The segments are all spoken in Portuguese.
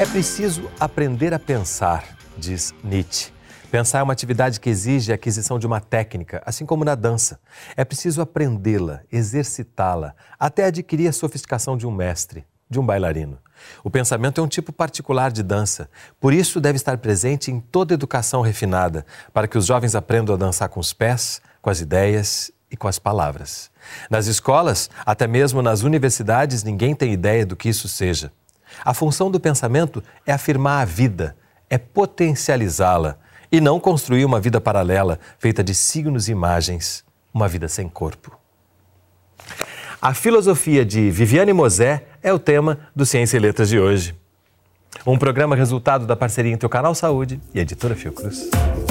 É preciso aprender a pensar, diz Nietzsche. Pensar é uma atividade que exige a aquisição de uma técnica, assim como na dança. É preciso aprendê-la, exercitá-la, até adquirir a sofisticação de um mestre, de um bailarino. O pensamento é um tipo particular de dança, por isso deve estar presente em toda educação refinada, para que os jovens aprendam a dançar com os pés, com as ideias e com as palavras. Nas escolas, até mesmo nas universidades, ninguém tem ideia do que isso seja. A função do pensamento é afirmar a vida, é potencializá-la e não construir uma vida paralela feita de signos e imagens, uma vida sem corpo. A filosofia de Viviane Mosé é o tema do Ciência e Letras de hoje. Um programa resultado da parceria entre o Canal Saúde e a Editora Fiocruz.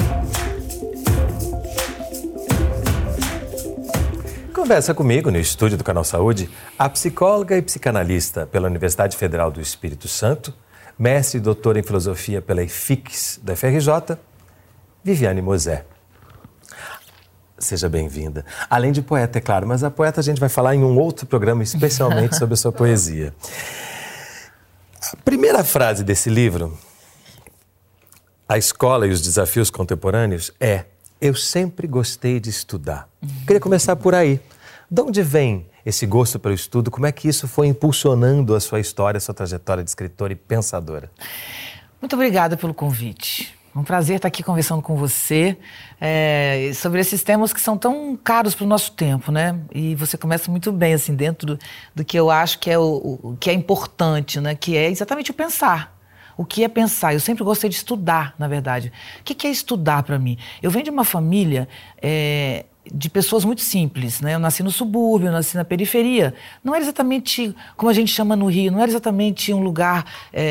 Conversa comigo no estúdio do Canal Saúde a psicóloga e psicanalista pela Universidade Federal do Espírito Santo, mestre e doutora em filosofia pela IFIX da FRJ, Viviane Mosé. Seja bem-vinda. Além de poeta, é claro, mas a poeta a gente vai falar em um outro programa especialmente sobre a sua poesia. A primeira frase desse livro, A Escola e os Desafios Contemporâneos, é: eu sempre gostei de estudar. Queria começar por aí. De onde vem esse gosto pelo estudo? Como é que isso foi impulsionando a sua história, a sua trajetória de escritora e pensadora? Muito obrigada pelo convite. Um prazer estar aqui conversando com você sobre esses temas que são tão caros para o nosso tempo, né? E você começa muito bem, assim, dentro do que eu acho que é o que é importante, né? Que é exatamente o pensar. O que é pensar? Eu sempre gostei de estudar, na verdade. O que é estudar para mim? Eu venho de uma família de pessoas muito simples, né? Eu nasci no subúrbio, eu nasci na periferia. Não era exatamente como a gente chama no Rio, não era exatamente um lugar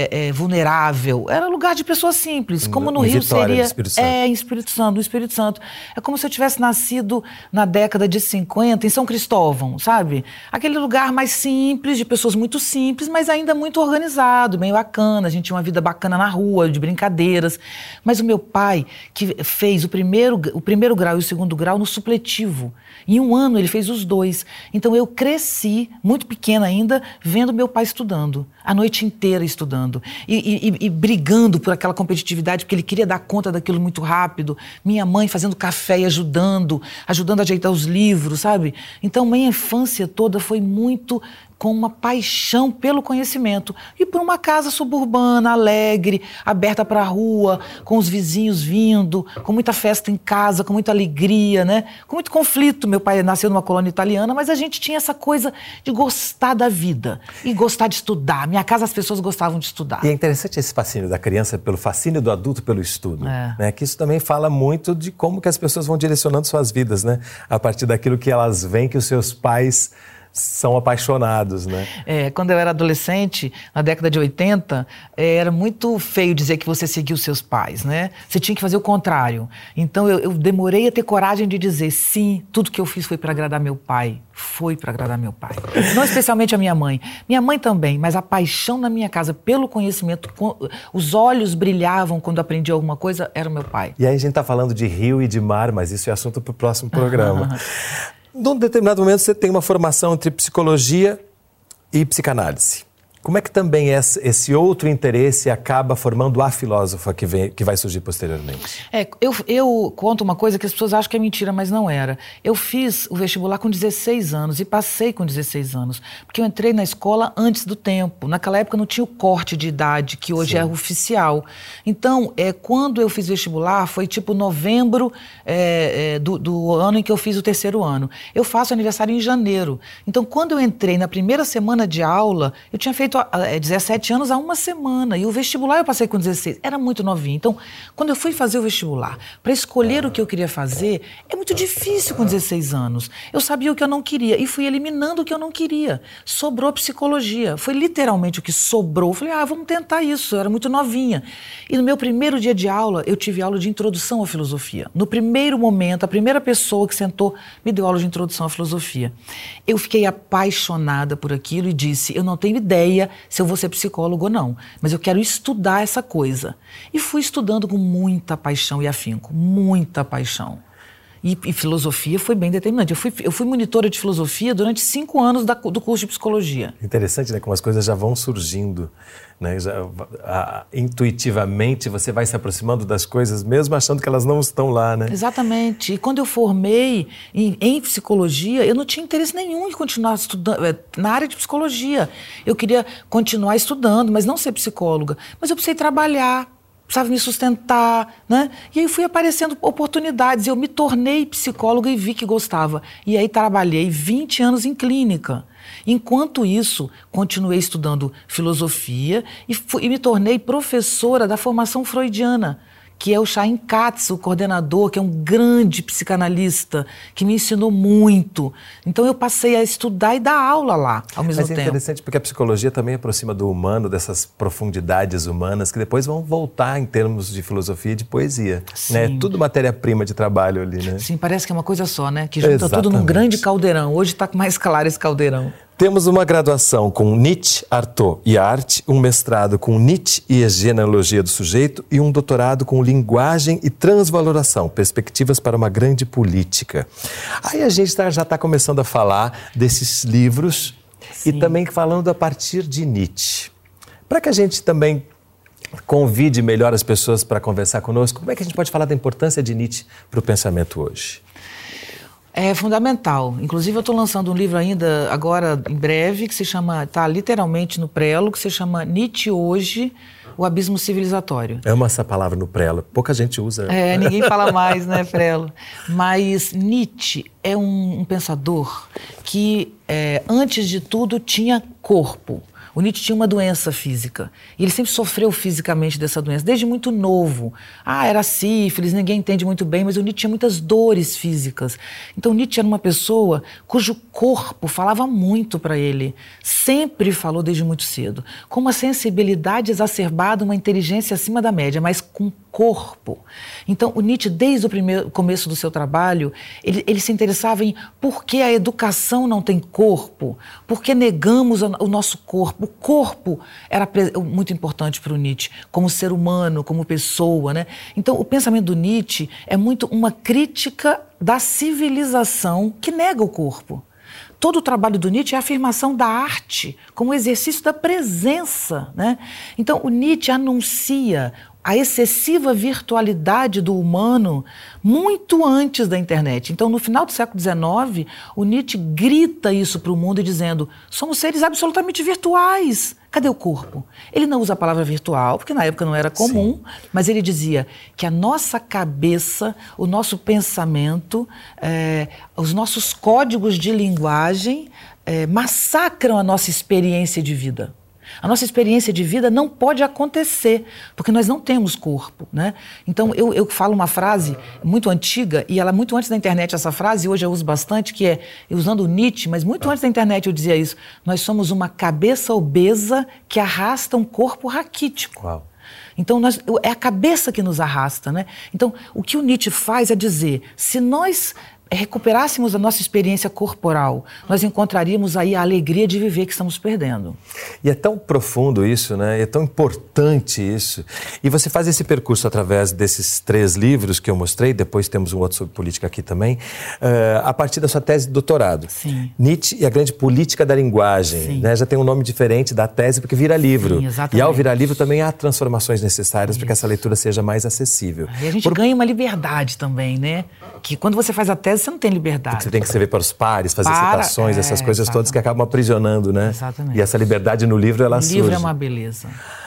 vulnerável. Era um lugar de pessoas simples, como no Rio Vitória, seria... Espírito Santo. Em Espírito Santo, no Espírito Santo. É como se eu tivesse nascido na década de 50, em São Cristóvão, sabe? Aquele lugar mais simples, de pessoas muito simples, mas ainda muito organizado, bem bacana. A gente tinha uma vida bacana na rua, de brincadeiras. Mas o meu pai, que fez o primeiro grau e o segundo grau no supletivo. Em um ano ele fez os dois. Então eu cresci, muito pequena ainda, vendo meu pai estudando. A noite inteira estudando. E brigando por aquela competitividade, porque ele queria dar conta daquilo muito rápido. Minha mãe fazendo café e ajudando a ajeitar os livros, sabe? Então minha infância toda foi muito com uma paixão pelo conhecimento e por uma casa suburbana, alegre, aberta para a rua, com os vizinhos vindo, com muita festa em casa, com muita alegria, né? Com muito conflito. Meu pai nasceu numa colônia italiana, mas a gente tinha essa coisa de gostar da vida e gostar de estudar. Minha casa as pessoas gostavam de estudar. E é interessante esse fascínio da criança pelo fascínio do adulto pelo estudo, né? Que isso também fala muito de como que as pessoas vão direcionando suas vidas, né? A partir daquilo que elas veem que os seus pais são apaixonados, né? Quando eu era adolescente, na década de 80, era muito feio dizer que você seguiu seus pais, né? Você tinha que fazer o contrário. Então eu demorei a ter coragem de dizer sim, tudo que eu fiz foi para agradar meu pai. Foi para agradar meu pai. Não especialmente a minha mãe. Minha mãe também, mas a paixão na minha casa pelo conhecimento, os olhos brilhavam quando aprendi alguma coisa, era o meu pai. E aí a gente está falando de rio e de mar, mas isso é assunto para o próximo programa. Num determinado momento você tem uma formação entre psicologia e psicanálise. Como é que também esse outro interesse acaba formando a filósofa que vai surgir posteriormente? Eu conto uma coisa que as pessoas acham que é mentira, mas não era. Eu fiz o vestibular com 16 anos e passei com 16 anos, porque eu entrei na escola antes do tempo. Naquela época não tinha o corte de idade, que hoje é oficial. Então, quando eu fiz vestibular, foi tipo novembro do ano em que eu fiz o terceiro ano. Eu faço aniversário em janeiro. Então, quando eu entrei na primeira semana de aula, eu tinha feito 17 anos há uma semana. E o vestibular eu passei com 16. Era muito novinha. Então, quando eu fui fazer o vestibular, para escolher o que eu queria fazer, é muito difícil com 16 anos. Eu sabia o que eu não queria e fui eliminando o que eu não queria. Sobrou psicologia. Foi literalmente o que sobrou. Eu falei, vamos tentar isso. Eu era muito novinha. E no meu primeiro dia de aula, eu tive aula de introdução à filosofia. No primeiro momento, a primeira pessoa que sentou me deu aula de introdução à filosofia. Eu fiquei apaixonada por aquilo e disse, eu não tenho ideia se eu vou ser psicólogo ou não, mas eu quero estudar essa coisa. E fui estudando com muita paixão e afinco, muita paixão. E filosofia foi bem determinante. Eu fui monitora de filosofia durante 5 anos do curso de psicologia. Interessante, né? Como as coisas já vão surgindo, né? Intuitivamente você vai se aproximando das coisas, mesmo achando que elas não estão lá, né? Exatamente. E quando eu formei em psicologia, eu não tinha interesse nenhum em continuar estudando na área de psicologia. Eu queria continuar estudando, mas não ser psicóloga. Mas eu precisei trabalhar, precisava me sustentar, né? E aí fui aparecendo oportunidades. Eu me tornei psicóloga e vi que gostava. E aí trabalhei 20 anos em clínica. Enquanto isso, continuei estudando filosofia e me tornei professora da formação freudiana, que é o Chaim Katz, o coordenador, que é um grande psicanalista, que me ensinou muito. Então eu passei a estudar e dar aula lá, ao mesmo tempo. Mas é interessante porque a psicologia também aproxima do humano, dessas profundidades humanas, que depois vão voltar em termos de filosofia e de poesia. Né? É tudo matéria-prima de trabalho ali, né? Sim, parece que é uma coisa só, né? Que junta tudo num grande caldeirão. Hoje está mais claro esse caldeirão. Temos uma graduação com Nietzsche, Artaud e Arte, um mestrado com Nietzsche e a genealogia do sujeito e um doutorado com linguagem e transvaloração, perspectivas para uma grande política. Aí a gente já está começando a falar desses livros. Sim. E também falando a partir de Nietzsche. Para que a gente também convide melhor as pessoas para conversar conosco, como é que a gente pode falar da importância de Nietzsche para o pensamento hoje? É fundamental. Inclusive, eu estou lançando um livro ainda, agora, em breve, que se chama, está literalmente no prelo, que se chama Nietzsche Hoje, o Abismo Civilizatório. Amo essa palavra no prelo. Pouca gente usa. Ninguém fala mais, né, prelo? Mas Nietzsche é um pensador que, antes de tudo, tinha corpo. O Nietzsche tinha uma doença física. E ele sempre sofreu fisicamente dessa doença, desde muito novo. Era sífilis, ninguém entende muito bem, mas o Nietzsche tinha muitas dores físicas. Então, Nietzsche era uma pessoa cujo corpo falava muito para ele. Sempre falou desde muito cedo. Com uma sensibilidade exacerbada, uma inteligência acima da média, mas com corpo. Então, o Nietzsche, desde o começo do seu trabalho, ele se interessava em por que a educação não tem corpo, por que negamos o nosso corpo. O corpo era muito importante para o Nietzsche, como ser humano, como pessoa, né? Então, o pensamento do Nietzsche é muito uma crítica da civilização que nega o corpo. Todo o trabalho do Nietzsche é a afirmação da arte, como exercício da presença, né? Então, o Nietzsche anuncia a excessiva virtualidade do humano muito antes da internet. Então, no final do século XIX, o Nietzsche grita isso para o mundo dizendo: somos seres absolutamente virtuais. Cadê o corpo? Ele não usa a palavra virtual, porque na época não era comum, sim, mas ele dizia que a nossa cabeça, o nosso pensamento, os nossos códigos de linguagem massacram a nossa experiência de vida. A nossa experiência de vida não pode acontecer, porque nós não temos corpo, né? Então, eu falo uma frase muito antiga, e ela é muito antes da internet, essa frase, e hoje eu uso bastante, que é, usando o Nietzsche, mas muito antes da internet eu dizia isso: nós somos uma cabeça obesa que arrasta um corpo raquítico. Uau. Então, é a cabeça que nos arrasta, né? Então, o que o Nietzsche faz é dizer, se nós recuperássemos a nossa experiência corporal, nós encontraríamos aí a alegria de viver que estamos perdendo. E é tão profundo isso, né? É tão importante isso. E você faz esse percurso através desses 3 livros que eu mostrei, depois temos um outro sobre política aqui também, a partir da sua tese de doutorado. Sim. Nietzsche e a grande política da linguagem, né? Já tem um nome diferente da tese porque vira livro. Sim, exatamente. E ao virar livro também há transformações necessárias para que essa leitura seja mais acessível. E a gente ganha uma liberdade também, né? Que quando você faz a tese, você não tem liberdade. Você tem que escrever para os pares, fazer citações, essas coisas todas que acabam aprisionando, né? Exatamente. E essa liberdade no livro, ela surge. O livro é uma beleza.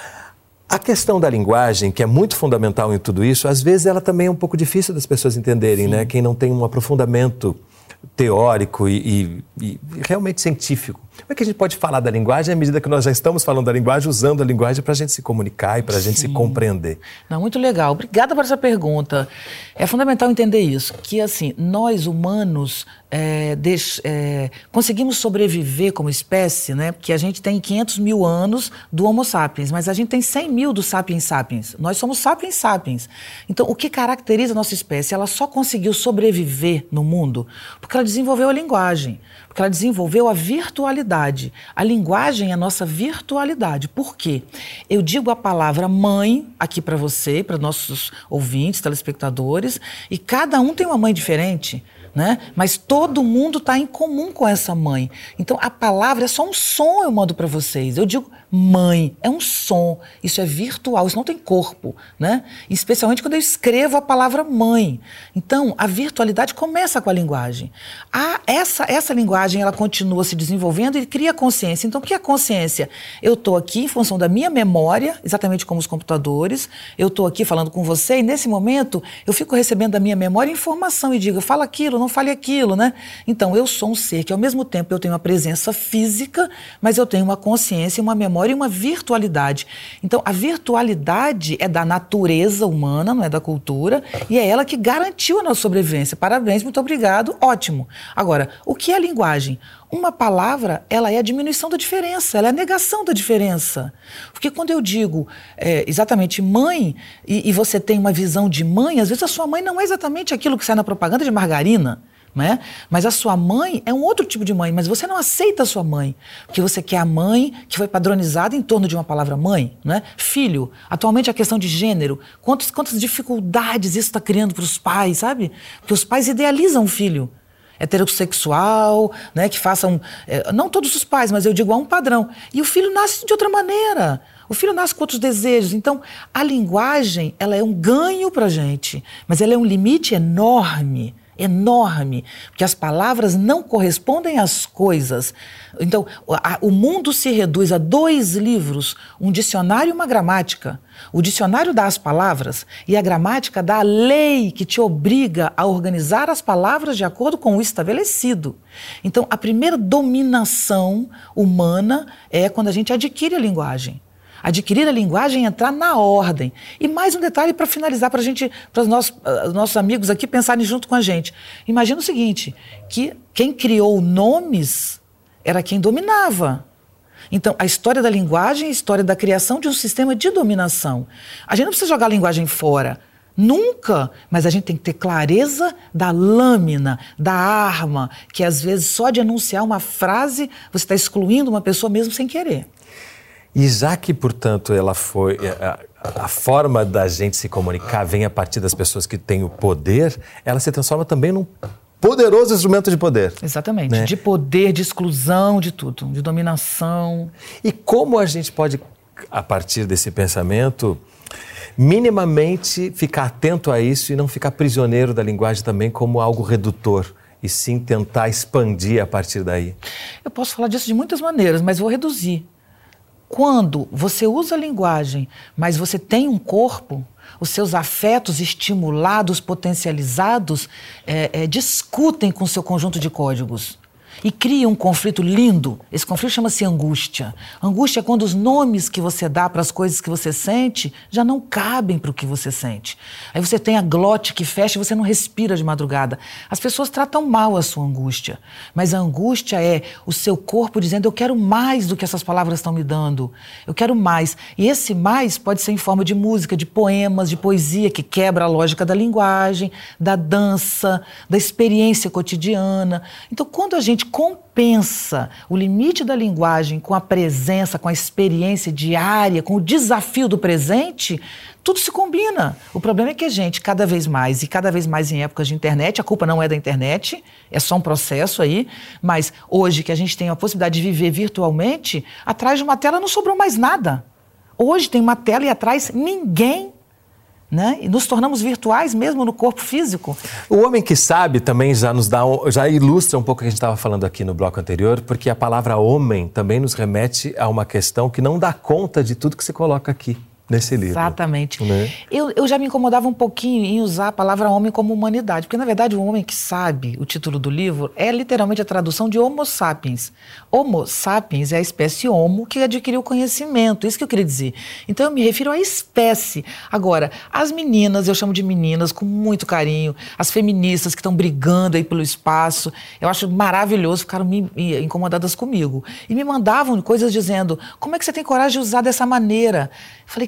A questão da linguagem, que é muito fundamental em tudo isso, às vezes ela também é um pouco difícil das pessoas entenderem, né? Quem não tem um aprofundamento teórico e realmente científico. Como é que a gente pode falar da linguagem à medida que nós já estamos falando da linguagem, usando a linguagem para a gente se comunicar e para a gente se compreender? Não, muito legal. Obrigada por essa pergunta. É fundamental entender isso, que assim, nós humanos conseguimos sobreviver como espécie, né? Porque a gente tem 500 mil anos do Homo sapiens, mas a gente tem 100 mil do Sapiens sapiens. Nós somos Sapiens sapiens. Então, o que caracteriza a nossa espécie? Ela só conseguiu sobreviver no mundo porque ela desenvolveu a linguagem, porque ela desenvolveu a virtualidade. virtualidade. A linguagem é a nossa virtualidade. Por quê? Eu digo a palavra mãe aqui para você, para nossos ouvintes, telespectadores, e cada um tem uma mãe diferente, né? Mas todo mundo está em comum com essa mãe. Então, a palavra é só um som, eu mando para vocês. Eu digo mãe, é um som. Isso é virtual, isso não tem corpo, né? Especialmente quando eu escrevo a palavra mãe. Então, a virtualidade começa com a linguagem. Essa linguagem, ela continua se desenvolvendo e cria consciência. Então, o que é consciência? Eu estou aqui em função da minha memória, exatamente como os computadores. Eu estou aqui falando com você e, nesse momento, eu fico recebendo da minha memória informação e digo, fala aquilo, não fale aquilo, né? Então, eu sou um ser que, ao mesmo tempo, eu tenho uma presença física, mas eu tenho uma consciência, uma memória e uma virtualidade. Então, a virtualidade é da natureza humana, não é da cultura, e é ela que garantiu a nossa sobrevivência. Parabéns, muito obrigado, ótimo. Agora, o que é a linguagem? Uma palavra, ela é a diminuição da diferença, ela é a negação da diferença. Porque quando eu digo exatamente mãe, e você tem uma visão de mãe, às vezes a sua mãe não é exatamente aquilo que sai na propaganda de margarina, né? Mas a sua mãe é um outro tipo de mãe, mas você não aceita a sua mãe, porque você quer a mãe que foi padronizada em torno de uma palavra mãe, né? Filho, atualmente a questão de gênero, quantas dificuldades isso está criando para os pais, sabe? Porque os pais idealizam o filho heterossexual, né, que façam, não todos os pais, mas eu digo há um padrão, e o filho nasce de outra maneira, o filho nasce com outros desejos. Então a linguagem, ela é um ganho para a gente, mas ela é um limite enorme, porque as palavras não correspondem às coisas. Então, o mundo se reduz a 2 livros, um dicionário e uma gramática. O dicionário dá as palavras e a gramática dá a lei que te obriga a organizar as palavras de acordo com o estabelecido. Então, a primeira dominação humana é quando a gente adquire a linguagem. Adquirir a linguagem e entrar na ordem. E mais um detalhe para finalizar, para os nossos amigos aqui pensarem junto com a gente. Imagina o seguinte, que quem criou nomes era quem dominava. Então, a história da linguagem é a história da criação de um sistema de dominação. A gente não precisa jogar a linguagem fora. Nunca, mas a gente tem que ter clareza da lâmina, da arma, que às vezes só de enunciar uma frase você está excluindo uma pessoa mesmo sem querer. E já que, portanto, ela foi a forma da gente se comunicar vem a partir das pessoas que têm o poder, ela se transforma também num poderoso instrumento de poder. Exatamente, né? De poder, de exclusão, de tudo, de dominação. E como a gente pode, a partir desse pensamento, minimamente ficar atento a isso e não ficar prisioneiro da linguagem também como algo redutor, e sim tentar expandir a partir daí? Eu posso falar disso de muitas maneiras, mas vou reduzir. Quando você usa a linguagem, mas você tem um corpo, os seus afetos estimulados, potencializados, discutem com o seu conjunto de códigos e criam um conflito lindo. Esse conflito chama-se angústia. Angústia é quando os nomes que você dá para as coisas que você sente já não cabem para o que você sente. Aí você tem a glote que fecha e você não respira de madrugada. As pessoas tratam mal a sua angústia, mas a angústia é o seu corpo dizendo: eu quero mais do que essas palavras estão me dando. Eu quero mais. E esse mais pode ser em forma de música, de poemas, de poesia, que quebra a lógica da linguagem, da dança, da experiência cotidiana. Então, quando a gente compensa o limite da linguagem com a presença, com a experiência diária, com o desafio do presente, tudo se combina. O problema é que a gente, cada vez mais, e cada vez mais em épocas de internet, a culpa não é da internet, é só um processo aí, mas hoje que a gente tem a possibilidade de viver virtualmente, atrás de uma tela não sobrou mais nada. Hoje tem uma tela e atrás ninguém. Né? E nos tornamos virtuais mesmo no corpo físico. O homem que sabe também já ilustra um pouco o que a gente estava falando aqui no bloco anterior, porque a palavra homem também nos remete a uma questão que não dá conta de tudo que se coloca aqui nesse livro. Exatamente. Né? Eu já me incomodava um pouquinho em usar a palavra homem como humanidade, porque na verdade o homem que sabe, o título do livro, é literalmente a tradução de Homo sapiens. Homo sapiens é a espécie homo que adquiriu conhecimento, isso que eu queria dizer. Então eu me refiro à espécie. Agora, as meninas, eu chamo de meninas com muito carinho, as feministas que estão brigando aí pelo espaço, eu acho maravilhoso, ficaram incomodadas comigo. E me mandavam coisas dizendo: como é que você tem coragem de usar dessa maneira? Eu falei: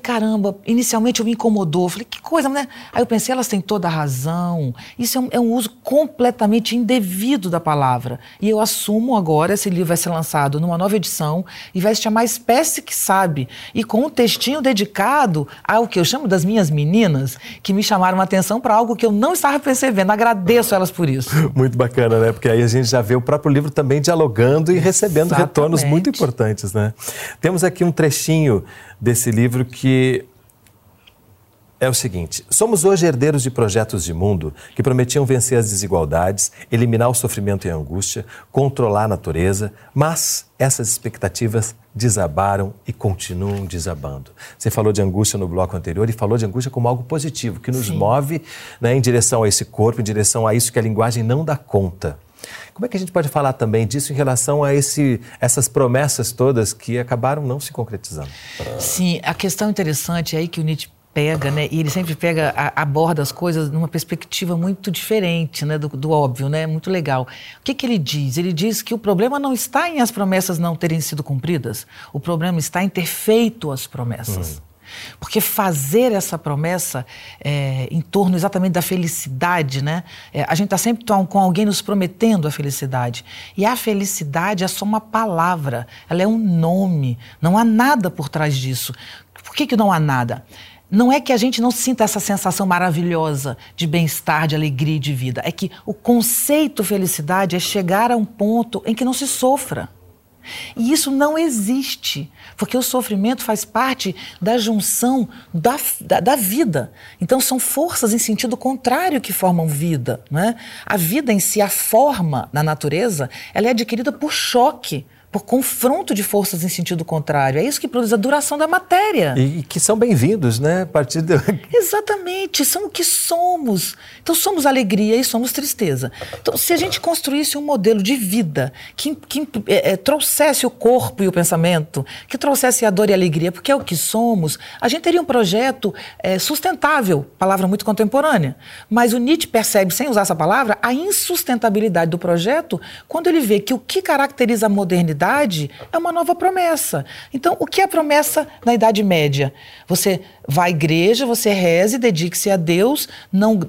caramba, inicialmente eu me incomodou. Falei, que coisa, né? Aí eu pensei, elas têm toda a razão. Isso é um uso completamente indevido da palavra. E eu assumo agora, esse livro vai ser lançado numa nova edição e vai se chamar Espécie que Sabe. E com um textinho dedicado ao que eu chamo das minhas meninas, que me chamaram a atenção para algo que eu não estava percebendo. Agradeço elas por isso. Muito bacana, né? Porque aí a gente já vê o próprio livro também dialogando e recebendo retornos muito importantes, né? Temos aqui um trechinho desse livro que é o seguinte: somos hoje herdeiros de projetos de mundo que prometiam vencer as desigualdades, eliminar o sofrimento e a angústia, controlar a natureza, mas essas expectativas desabaram e continuam desabando. Você falou de angústia no bloco anterior e falou de angústia como algo positivo, que nos move, né, em direção a esse corpo, em direção a isso que a linguagem não dá conta. Como é que a gente pode falar também disso em relação a essas promessas todas que acabaram não se concretizando? Sim, a questão interessante é aí que o Nietzsche pega, né? E ele sempre aborda as coisas numa perspectiva muito diferente, né? Do óbvio, né? Muito legal. O que ele diz? Ele diz que o problema não está em as promessas não terem sido cumpridas. O problema está em ter feito as promessas. Porque fazer essa promessa em torno exatamente da felicidade, né? A gente está sempre com alguém nos prometendo a felicidade. E a felicidade é só uma palavra, ela é um nome, não há nada por trás disso. Por que não há nada? Não é que a gente não sinta essa sensação maravilhosa de bem-estar, de alegria e de vida. É que o conceito felicidade é chegar a um ponto em que não se sofra. E isso não existe, porque o sofrimento faz parte da junção da vida. Então são forças em sentido contrário que formam vida, né? A vida em si, a forma na natureza, ela é adquirida por choque, por confronto de forças em sentido contrário. É isso que produz a duração da matéria. E que são bem-vindos, né? A partir de... Exatamente, são o que somos. Então somos alegria e somos tristeza. Então se a gente construísse um modelo de vida que trouxesse o corpo e o pensamento, que trouxesse a dor e a alegria, porque é o que somos, a gente teria um projeto sustentável, palavra muito contemporânea. Mas o Nietzsche percebe, sem usar essa palavra, a insustentabilidade do projeto quando ele vê que o que caracteriza a modernidade é uma nova promessa. Então, o que é promessa na Idade Média? Você vai à igreja, você reze, dedique-se a Deus, não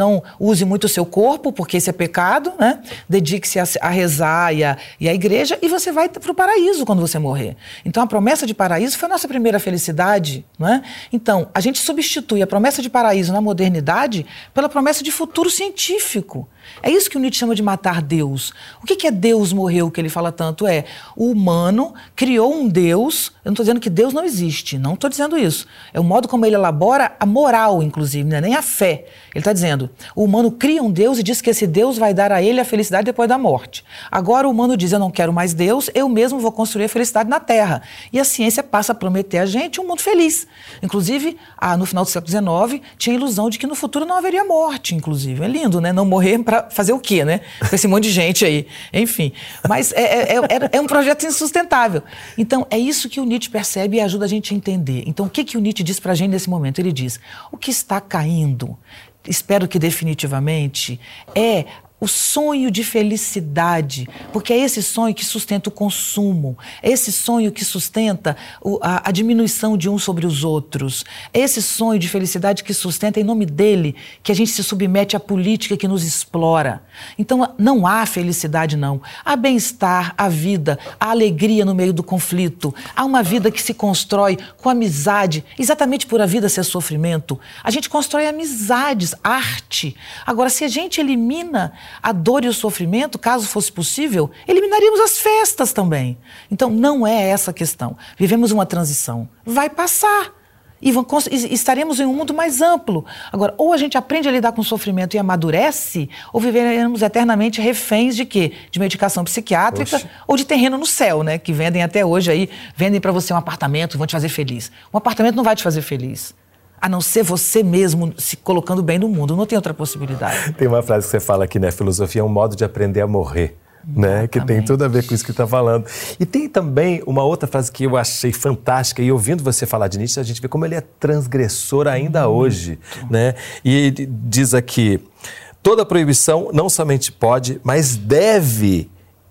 use muito o seu corpo, porque isso é pecado, né? Dedique-se a rezar e à igreja, e você vai para o paraíso quando você morrer. Então, a promessa de paraíso foi a nossa primeira felicidade, não é? Então, a gente substitui a promessa de paraíso na modernidade pela promessa de futuro científico. É isso que o Nietzsche chama de matar Deus. O que é Deus morreu, que ele fala tanto? O humano criou um Deus. Eu não estou dizendo que Deus não existe, não estou dizendo isso. É o modo como ele elabora a moral, inclusive, não é nem a fé. Ele está dizendo, o humano cria um Deus e diz que esse Deus vai dar a ele a felicidade depois da morte. Agora o humano diz, eu não quero mais Deus, eu mesmo vou construir a felicidade na Terra. E a ciência passa a prometer a gente um mundo feliz. Inclusive, no final do século XIX, tinha a ilusão de que no futuro não haveria morte, inclusive. É lindo, né? Não morrer para fazer o quê, né? Com esse monte de gente aí. Enfim, mas é um projeto insustentável. Então, é isso que o Nietzsche percebe e ajuda a gente a entender. Então, o que o Nietzsche diz pra gente nesse momento? Ele diz, o que está caindo, espero que definitivamente, é o sonho de felicidade, porque é esse sonho que sustenta o consumo, é esse sonho que sustenta a diminuição de uns sobre os outros, é esse sonho de felicidade que sustenta, em nome dele, que a gente se submete à política que nos explora. Então não há felicidade, não. Há bem-estar, há vida, há alegria no meio do conflito, há uma vida que se constrói com amizade, exatamente por a vida ser sofrimento. A gente constrói amizades, arte. Agora, se a gente elimina a dor e o sofrimento, caso fosse possível, eliminaríamos as festas também. Então, não é essa a questão. Vivemos uma transição. Vai passar. E estaremos em um mundo mais amplo. Agora, ou a gente aprende a lidar com o sofrimento e amadurece, ou viveremos eternamente reféns de quê? De medicação psiquiátrica ou de terreno no céu, né? Que vendem até hoje aí, vendem para você um apartamento e vão te fazer feliz. Um apartamento não vai te fazer feliz. A não ser você mesmo se colocando bem no mundo. Não tem outra possibilidade. Tem uma frase que você fala aqui, né? Filosofia é um modo de aprender a morrer. Né? Que tem tudo a ver com isso que está falando. E tem também uma outra frase que eu achei fantástica, e ouvindo você falar de Nietzsche, a gente vê como ele é transgressor ainda hoje. Né? E ele diz aqui, toda proibição não somente pode, mas deve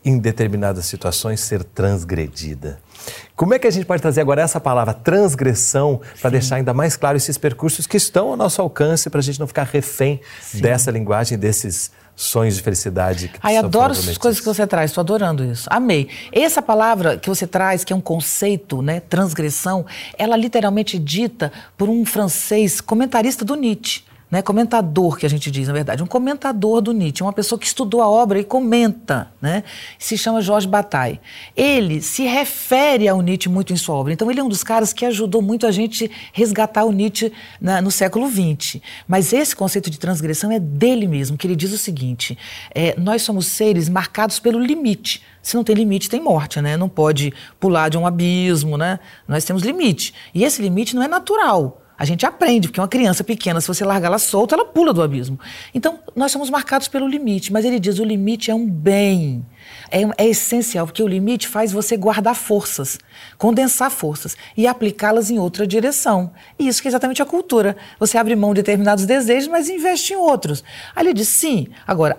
em determinadas situações, ser transgredida. Como é que a gente pode trazer agora essa palavra transgressão para deixar ainda mais claro esses percursos que estão ao nosso alcance para a gente não ficar refém dessa linguagem, desses sonhos de felicidade que adoro as coisas que você traz, estou adorando isso. Amei. Essa palavra que você traz, que é um conceito, né, transgressão, ela literalmente é dita por um francês comentarista do Nietzsche. Né, comentador, que a gente diz, na verdade, um comentador do Nietzsche, uma pessoa que estudou a obra e comenta, né, se chama Georges Bataille. Ele se refere ao Nietzsche muito em sua obra, então ele é um dos caras que ajudou muito a gente resgatar o Nietzsche no século XX. Mas esse conceito de transgressão é dele mesmo, que ele diz o seguinte, nós somos seres marcados pelo limite. Se não tem limite, tem morte, né? Não pode pular de um abismo, né? Nós temos limite. E esse limite não é natural. A gente aprende, porque uma criança pequena, se você largar ela solta, ela pula do abismo. Então, nós somos marcados pelo limite, mas ele diz, o limite é um bem, é essencial, porque o limite faz você guardar forças, condensar forças e aplicá-las em outra direção. E isso que é exatamente a cultura. Você abre mão de determinados desejos, mas investe em outros. Aí ele diz, sim, agora,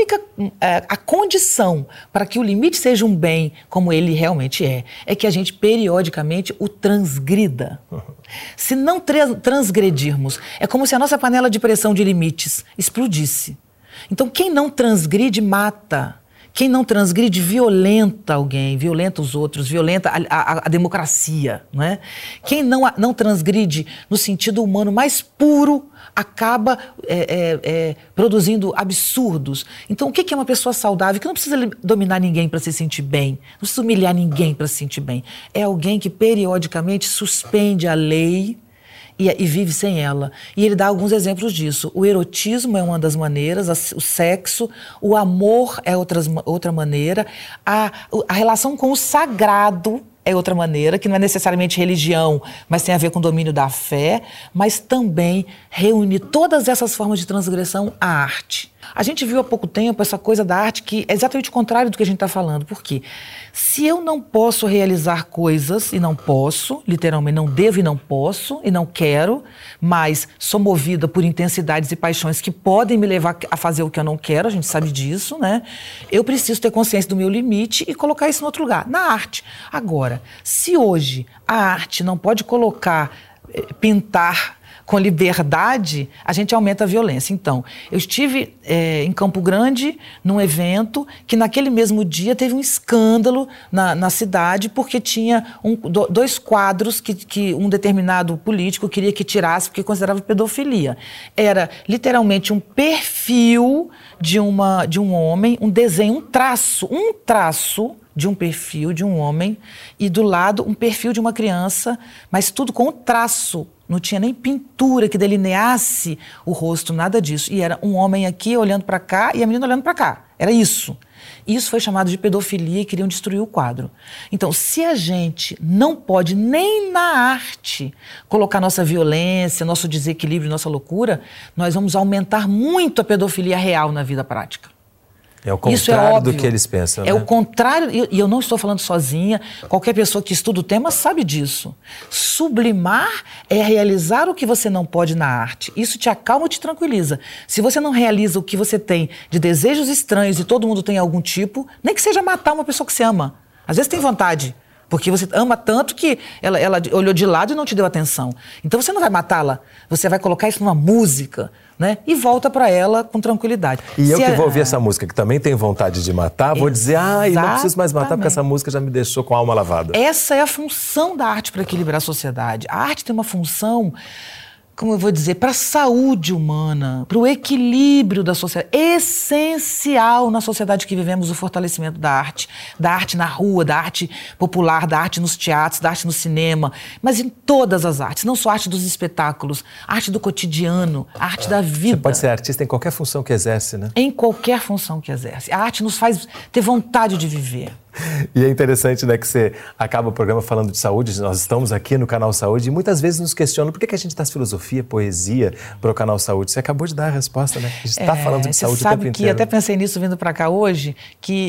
a condição para que o limite seja um bem, como ele realmente é que a gente periodicamente o transgrida. Se não transgredirmos, é como se a nossa panela de pressão de limites explodisse. Então, quem não transgride, mata. Quem não transgride, violenta alguém, violenta os outros, violenta a democracia. Não é? Quem não transgride no sentido humano mais puro, acaba produzindo absurdos. Então, o que é uma pessoa saudável? Que não precisa dominar ninguém para se sentir bem, não precisa humilhar ninguém para se sentir bem. É alguém que periodicamente suspende a lei e vive sem ela. E ele dá alguns exemplos disso. O erotismo é uma das maneiras, o sexo, o amor é outra maneira, a relação com o sagrado é outra maneira, que não é necessariamente religião, mas tem a ver com o domínio da fé, mas também reúne todas essas formas de transgressão à arte. A gente viu há pouco tempo essa coisa da arte que é exatamente o contrário do que a gente está falando. Por quê? Se eu não posso realizar coisas, e não posso, literalmente não devo e não posso, e não quero, mas sou movida por intensidades e paixões que podem me levar a fazer o que eu não quero, a gente sabe disso, né? Eu preciso ter consciência do meu limite e colocar isso em outro lugar, na arte. Agora, se hoje a arte não pode pintar com liberdade, a gente aumenta a violência. Então, eu estive em Campo Grande, num evento, que naquele mesmo dia teve um escândalo na cidade, porque tinha dois quadros que um determinado político queria que tirasse, porque considerava pedofilia. Era literalmente um perfil de um homem, um desenho, um traço de um perfil de um homem, e do lado um perfil de uma criança, mas tudo com um traço. Não tinha nem pintura que delineasse o rosto, nada disso. E era um homem aqui olhando para cá e a menina olhando para cá. Era isso. Isso foi chamado de pedofilia e queriam destruir o quadro. Então, se a gente não pode nem na arte colocar nossa violência, nosso desequilíbrio, nossa loucura, nós vamos aumentar muito a pedofilia real na vida prática. É o contrário do que eles pensam, né? É o contrário, e eu não estou falando sozinha, qualquer pessoa que estuda o tema sabe disso. Sublimar é realizar o que você não pode na arte. Isso te acalma e te tranquiliza. Se você não realiza o que você tem de desejos estranhos, e todo mundo tem algum tipo, nem que seja matar uma pessoa que você ama. Às vezes tem vontade, porque você ama tanto que ela olhou de lado e não te deu atenção. Então você não vai matá-la, você vai colocar isso numa música, né? E volta para ela com tranquilidade. E eu que vou ouvir essa música, que também tem vontade de matar, vou dizer, não preciso mais matar, porque essa música já me deixou com a alma lavada. Essa é a função da arte para equilibrar a sociedade. A arte tem uma função, como eu vou dizer, para a saúde humana, para o equilíbrio da sociedade. Essencial na sociedade que vivemos o fortalecimento da arte na rua, da arte popular, da arte nos teatros, da arte no cinema, mas em todas as artes, não só a arte dos espetáculos, a arte do cotidiano, a arte da vida. Você pode ser artista em qualquer função que exerce, né? Em qualquer função que exerce. A arte nos faz ter vontade de viver. E é interessante, né, que você acaba o programa falando de saúde. Nós estamos aqui no Canal Saúde e muitas vezes nos questionam por que a gente traz filosofia, poesia para o Canal Saúde. Você acabou de dar a resposta, né? A gente está falando de saúde o tempo inteiro. Você sabe que até pensei nisso vindo para cá hoje, que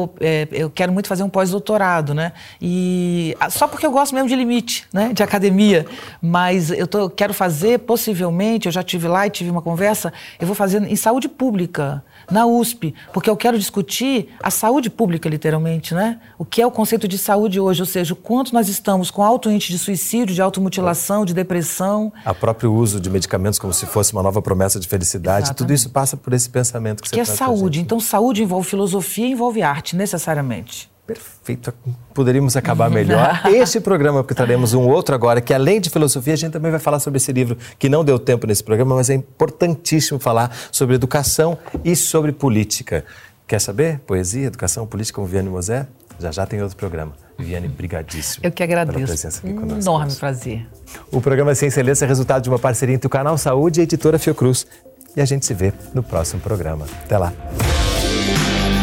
eu quero muito fazer um pós-doutorado, né? E só porque eu gosto mesmo de limite, né? De academia. Mas quero fazer, possivelmente, eu já estive lá e tive uma conversa, eu vou fazer em saúde pública, na USP, porque eu quero discutir a saúde pública, literalmente, né? O que é o conceito de saúde hoje, ou seja, o quanto nós estamos com alto índice de suicídio, de automutilação, de depressão. O próprio uso de medicamentos como se fosse uma nova promessa de felicidade. Exatamente. Tudo isso passa por esse pensamento que você Que é traz pra gente. saúde. Então, saúde envolve filosofia e envolve arte, necessariamente. Perfeito, poderíamos acabar melhor este programa, porque traremos um outro agora, que além de filosofia, a gente também vai falar sobre esse livro, que não deu tempo nesse programa, mas é importantíssimo falar sobre educação e sobre política. Quer saber? Poesia, educação, política com Viviane Mosé? Já tem outro programa. Viviane, brigadíssimo. Eu que agradeço. Pela presença aqui conosco. Enorme prazer. O programa Ciência e Letras é resultado de uma parceria entre o Canal Saúde e a editora Fiocruz. E a gente se vê no próximo programa. Até lá.